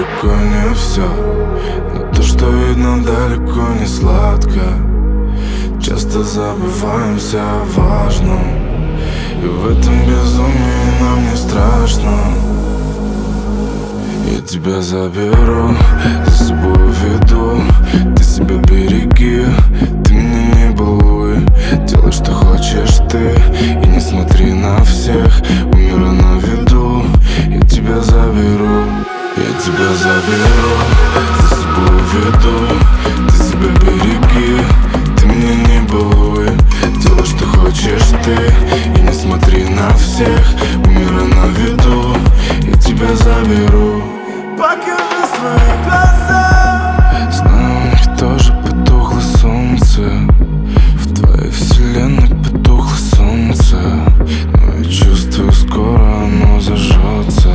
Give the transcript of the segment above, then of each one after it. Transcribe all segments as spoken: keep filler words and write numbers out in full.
далеко не все, но то, что видно, далеко не сладко. Часто забываемся о важном, и в этом безумии нам не страшно. Я тебя заберу, за собой веду. Ты себя береги, ты меня не балуй. Делай, что хочешь ты, и не смотри на всех. У мира на виду, я тебя заберу. Я тебя заберу, за собой веду. Ты себя береги, ты меня не балуй. Делай, что хочешь ты, и не смотри на всех. У мира на виду, я тебя заберу. Покажи свои глаза. Знаю, у них тоже потухло солнце. В твоей вселенной потухло солнце, но я чувствую, скоро оно зажжется.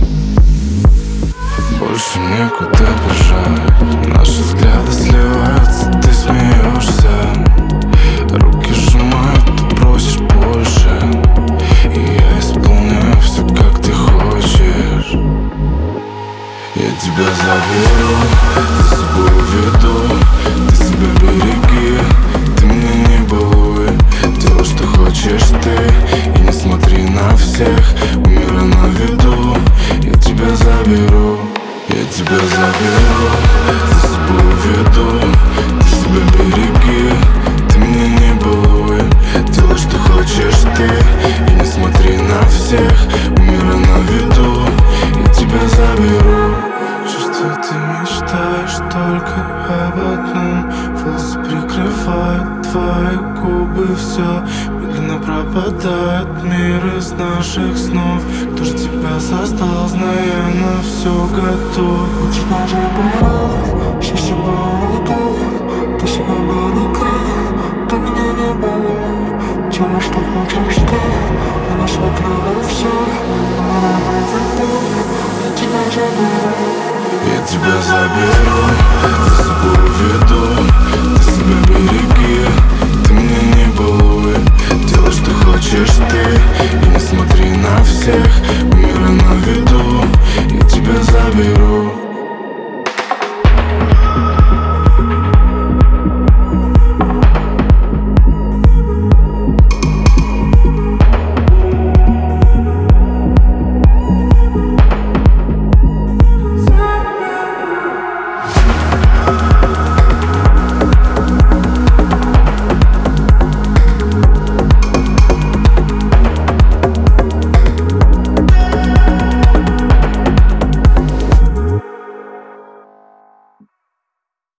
Больше некуда бежать, наши взгляды сливаются, ты смеешься. Руки сжимают, ты просишь больше, и я исполняю все, как ты хочешь. Я тебя заберу, за собой веду. Ты себя береги, ты меня не балуй. Делай, что хочешь ты, и не смотри на всех. У мира на виду, я тебя заберу. Я тебя заберу, за собой веду. Ты себя береги, ты меня не балуй. Делай, что хочешь ты, и не смотри на всех. У мира на виду, я тебя заберу. Чувствую, ты мечтаешь только об одном. Волосы прикрывают твои губы, все медленно пропадает мир из наших снов. Кто же тебя создал, зная, на все готов? Я тебя заберу, за собой веду. Ты себя береги, ты меня не балуй. Делай, что хочешь ты, и не смотри на всех. У мира на виду, я тебя заберу. Я тебя заберу, за собой веду. Ты себя береги, ты меня не балуй. Делай, что хочешь ты, и не смотри на всех.